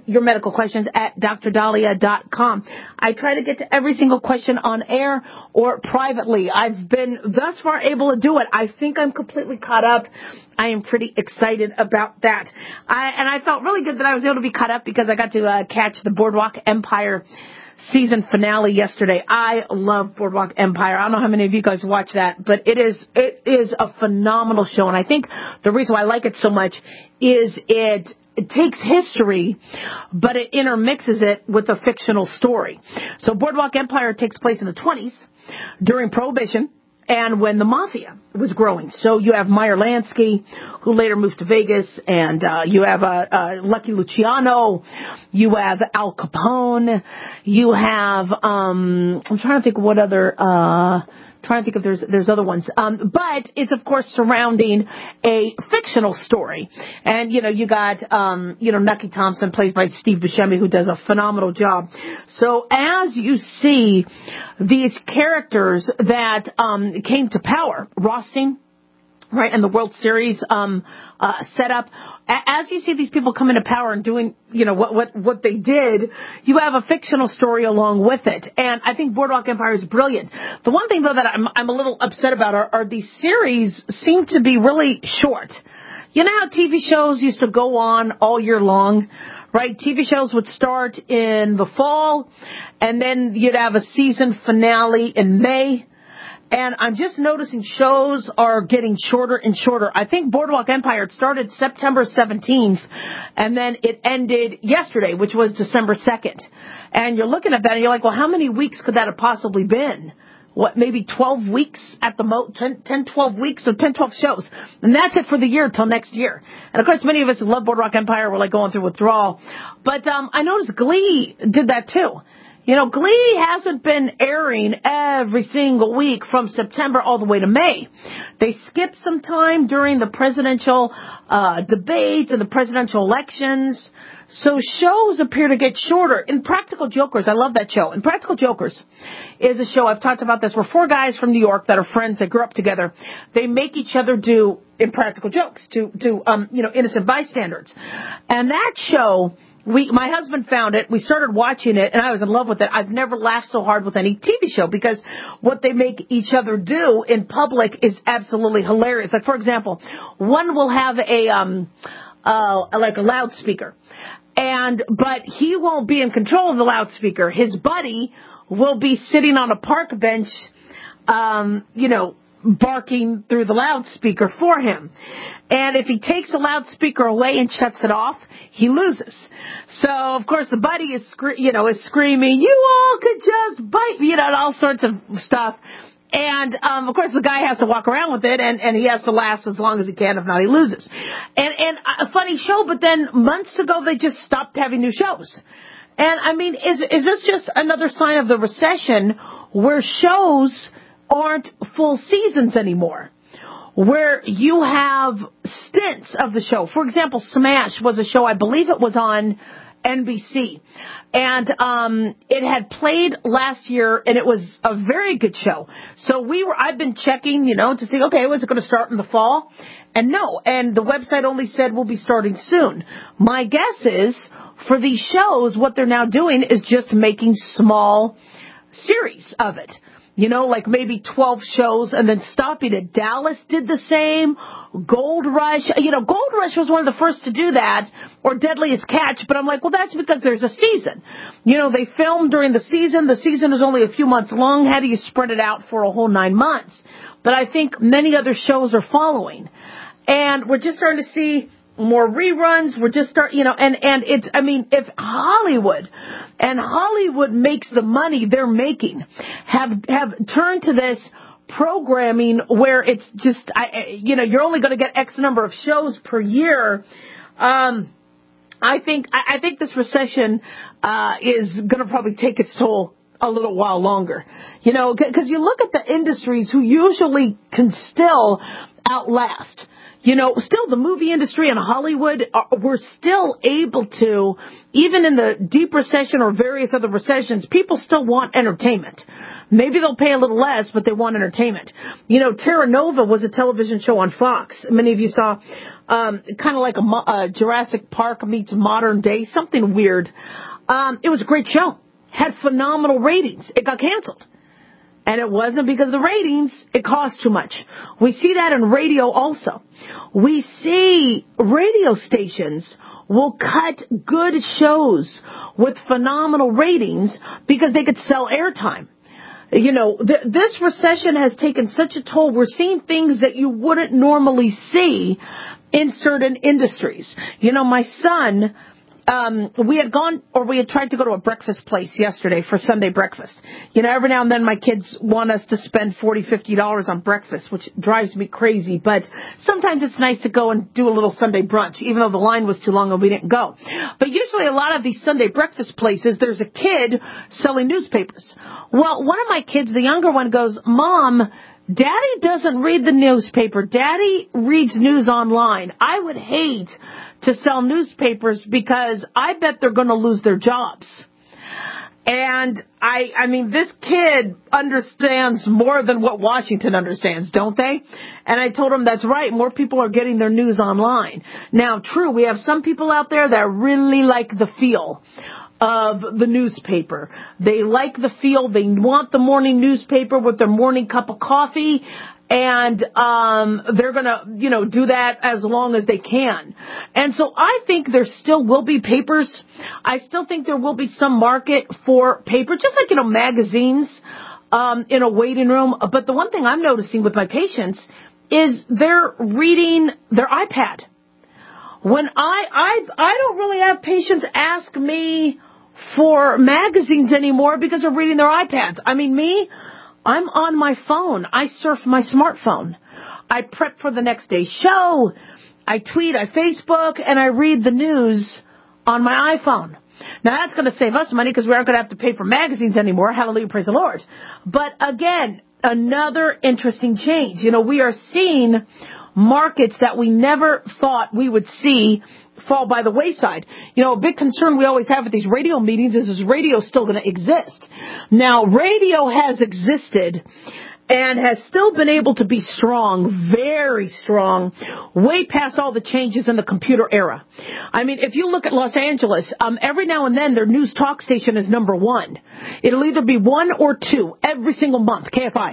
your medical questions at d r dahlia dot com. I try to get to every single question on air or privately. I've been thus far able to do it. I think I'm completely caught up. I am pretty excited about that. I, and I felt really good that I was able to be caught up because I got to uh, catch the Boardwalk Empire season finale yesterday. I love Boardwalk Empire. I don't know how many of you guys watch that, but it is it is a phenomenal show. And I think the reason why I like it so much is it it takes history, but it intermixes it with a fictional story. So Boardwalk Empire takes place in the twenties during Prohibition and when the mafia was growing. So you have Meyer Lansky, who later moved to Vegas, and uh, you have uh, uh, Lucky Luciano, you have Al Capone, you have, um, I'm trying to think of what other, uh, trying to think if there's there's other ones. Um, but it's, of course, surrounding a fictional story. And, you know, you got, um, you know, Nucky Thompson, played by Steve Buscemi, who does a phenomenal job. So as you see these characters that um, came to power, Rothstein, right, and the World Series um, uh, setup, as you see these people come into power and doing, you know, what, what, what they did, you have a fictional story along with it. And I think Boardwalk Empire is brilliant. The one thing, though, that I'm, I'm a little upset about are, are these series seem to be really short. You know how T V shows used to go on all year long, right? T V shows would start in the fall, and then you'd have a season finale in May. And I'm just noticing shows are getting shorter and shorter. I think Boardwalk Empire, it started September seventeenth, and then it ended yesterday, which was December second. And you're looking at that, and you're like, well, how many weeks could that have possibly been? What, maybe twelve weeks at the most, ten, ten, twelve weeks, or ten, twelve shows. And that's it for the year till next year. And, of course, many of us who love Boardwalk Empire were, like, going through withdrawal. But um, I noticed Glee did that, too. You know, Glee hasn't been airing every single week from September all the way to May. They skipped some time during the presidential uh, debates and the presidential elections. So shows appear to get shorter. In Practical Jokers, I love that show. In Practical Jokers is a show, I've talked about this, where four guys from New York that are friends that grew up together, they make each other do impractical jokes to, to um, you know, innocent bystanders. And that show, we, my husband found it, we started watching it, and I was in love with it. I've never laughed so hard with any T V show because what they make each other do in public is absolutely hilarious. Like, for example, one will have a, um, uh, like a loudspeaker. And, but he won't be in control of the loudspeaker. His buddy will be sitting on a park bench, um, you know, barking through the loudspeaker for him. And if he takes the loudspeaker away and shuts it off, he loses. So, of course, the buddy is, scre- you know, is screaming, "You all could just bite me," you know, and all sorts of stuff. And, um, of course, the guy has to walk around with it, and, and he has to last as long as he can. If not, he loses. And, and a funny show, but then months ago, they just stopped having new shows. And, I mean, is is this just another sign of the recession where shows aren't full seasons anymore? Where you have stints of the show. For example, Smash was a show, I believe it was on N B C. And um it had played last year, and it was a very good show. So we were, I've been checking, you know, to see, okay, was it going to start in the fall? And no, and the website only said we'll be starting soon. My guess is, for these shows, what they're now doing is just making small series of it. You know, like maybe twelve shows and then stopping it. Dallas did the same. Gold Rush. You know, Gold Rush was one of the first to do that, or Deadliest Catch. But I'm like, well, that's because there's a season. You know, they filmed during the season. The season is only a few months long. How do you spread it out for a whole nine months? But I think many other shows are following. And we're just starting to see more reruns. We're just start, you know, and, and it's, I mean, if Hollywood and Hollywood makes the money they're making, have, have turned to this programming where it's just, I, you know, you're only going to get X number of shows per year. Um, I think, I, I think this recession, uh, is going to probably take its toll a little while longer, you know, because you look at the industries who usually can still outlast. You know, still the movie industry and Hollywood, are, we're still able to, even in the deep recession or various other recessions, people still want entertainment. Maybe they'll pay a little less, but they want entertainment. You know, Terra Nova was a television show on Fox. Many of you saw, um, kind of like a uh, Jurassic Park meets modern day, something weird. Um, it was a great show. Had phenomenal ratings. It got canceled. And it wasn't because of the ratings. It cost too much. We see that in radio also. We see radio stations will cut good shows with phenomenal ratings because they could sell airtime. You know, th- this recession has taken such a toll. We're seeing things that you wouldn't normally see in certain industries. You know, my son, um, we had gone, or we had tried to go to a breakfast place yesterday for Sunday breakfast. You know, every now and then my kids want us to spend forty dollars, fifty dollars on breakfast, which drives me crazy. But sometimes it's nice to go and do a little Sunday brunch, even though the line was too long and we didn't go. But usually a lot of these Sunday breakfast places, there's a kid selling newspapers. Well, one of my kids, the younger one, goes, Mom, Daddy doesn't read the newspaper. Daddy reads news online. I would hate to sell newspapers because I bet they're going to lose their jobs. And I, I mean, this kid understands more than what Washington understands, don't they? And I told him that's right. More people are getting their news online. Now, true, we have some people out there that really like the feel of the newspaper. They like the feel. They want the morning newspaper with their morning cup of coffee. And um they're going to, you know, do that as long as they can. And so I think there still will be papers. I still think there will be some market for paper, just like, you know, magazines um in a waiting room. But the one thing I'm noticing with my patients is they're reading their iPad. When I I I don't really have patients ask me for magazines anymore because they're reading their iPads. I mean, me, I'm on my phone. I surf my smartphone. I prep for the next day's show. I tweet, I Facebook, and I read the news on my iPhone. Now, that's going to save us money because we aren't going to have to pay for magazines anymore. Hallelujah, praise the Lord. But again, another interesting change. You know, we are seeing markets that we never thought we would see fall by the wayside. You know, a big concern we always have at these radio meetings is, is radio still going to exist? Now, radio has existed and has still been able to be strong, very strong, way past all the changes in the computer era. I mean, if you look at Los Angeles, um, every now and then their news talk station is number one. It'll either be one or two every single month, K F I.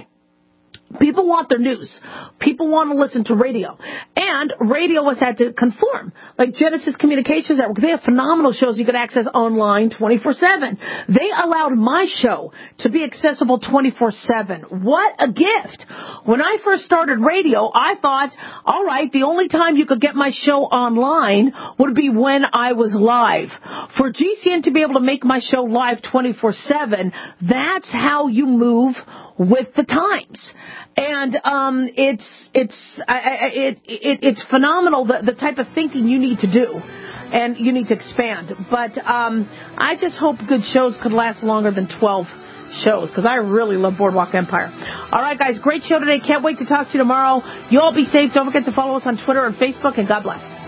People want their news. People want to listen to radio. And radio has had to conform. Like Genesis Communications Network, they have phenomenal shows you can access online twenty-four seven. They allowed my show to be accessible twenty-four seven. What a gift. When I first started radio, I thought, all right, the only time you could get my show online would be when I was live. For G C N to be able to make my show live twenty-four seven, that's how you move with the times. And um, it's it's I, I, it, it it's phenomenal the, the type of thinking you need to do, and you need to expand. But um, I just hope good shows could last longer than twelve shows, because I really love Boardwalk Empire. All right, guys, great show today. Can't wait to talk to you tomorrow. You all be safe. Don't forget to follow us on Twitter and Facebook, and God bless.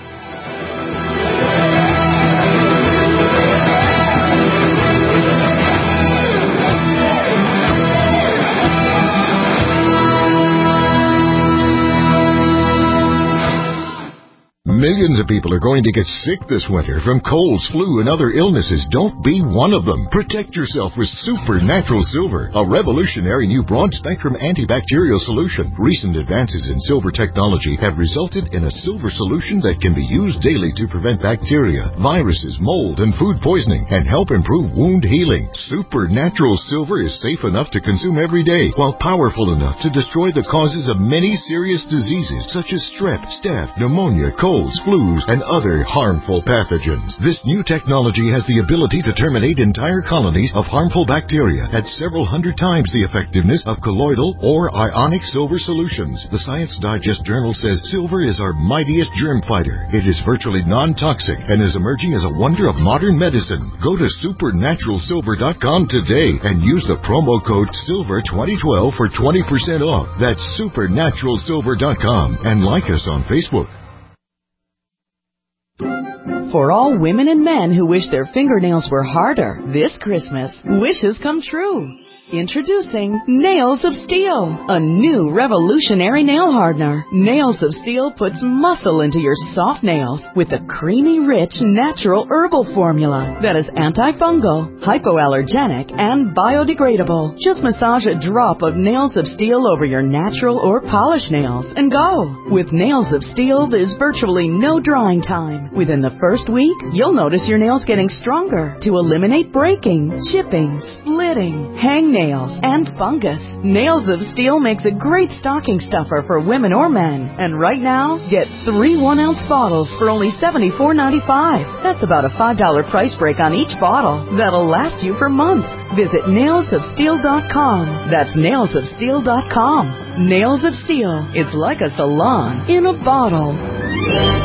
Millions of people are going to get sick this winter from colds, flu, and other illnesses. Don't be one of them. Protect yourself with Supernatural Silver, a revolutionary new broad-spectrum antibacterial solution. Recent advances in silver technology have resulted in a silver solution that can be used daily to prevent bacteria, viruses, mold, and food poisoning, and help improve wound healing. Supernatural Silver is safe enough to consume every day, while powerful enough to destroy the causes of many serious diseases such as strep, staph, pneumonia, colds, flus, and other harmful pathogens. This new technology has the ability to terminate entire colonies of harmful bacteria at several hundred times the effectiveness of colloidal or ionic silver solutions. The Science Digest journal says silver is our mightiest germ fighter. It is virtually non-toxic and is emerging as a wonder of modern medicine. Go to supernatural silver dot com today and use the promo code silver twenty twelve for twenty percent off. That's supernatural silver dot com, and like us on Facebook. For all women and men who wish their fingernails were harder this Christmas, wishes come true. Introducing Nails of Steel, a new revolutionary nail hardener. Nails of Steel puts muscle into your soft nails with a creamy, rich, natural herbal formula that is antifungal, hypoallergenic, and biodegradable. Just massage a drop of Nails of Steel over your natural or polished nails and go. With Nails of Steel, there's virtually no drying time. Within the first week, you'll notice your nails getting stronger to eliminate breaking, chipping, splitting, hangnails, and fungus. Nails of Steel makes a great stocking stuffer for women or men. And right now, get three one-ounce bottles for only seventy-four ninety-five. That's about a five dollar price break on each bottle. That'll last you for months. Visit nails of steel dot com. That's nails of steel dot com. Nails of Steel. It's like a salon in a bottle.